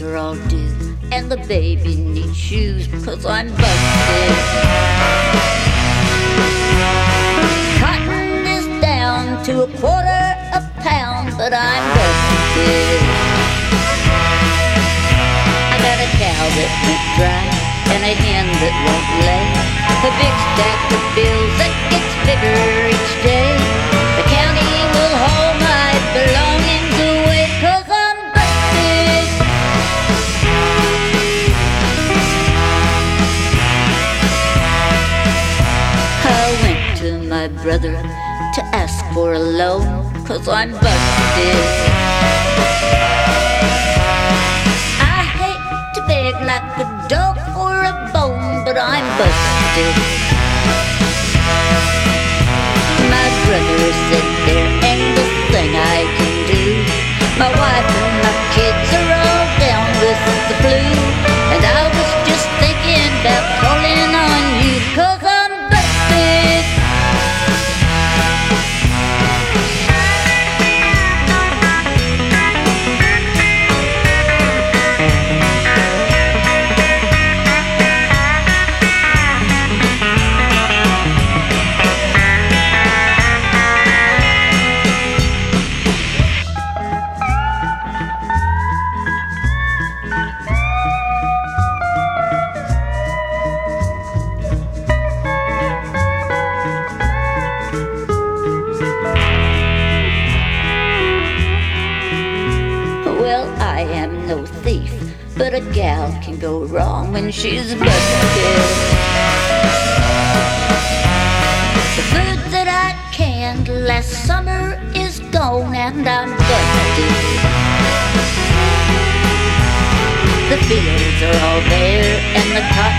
are all due, and the baby needs shoes, 'cause I'm busted. Cotton is down to $1/4, but I'm busted. I got a cow that won't dry, and a hen that won't lay, a big stack of bills that gets bigger each day. The county will haul my belongings away, 'cause I'm busted. I went to my brother to ask for a loan, 'cause I'm busted. I hate to beg like a dog for a bone, but I'm busted. My brother said there ain't a thing I can do. My wife and my kids are all down with the flu, and I was just thinking about calling on you, 'cause I'm busted. Well, I am no thief, but a gal can go wrong when she's busted. The food that I canned last summer is gone, and I'm busted. The fields are all bare, and the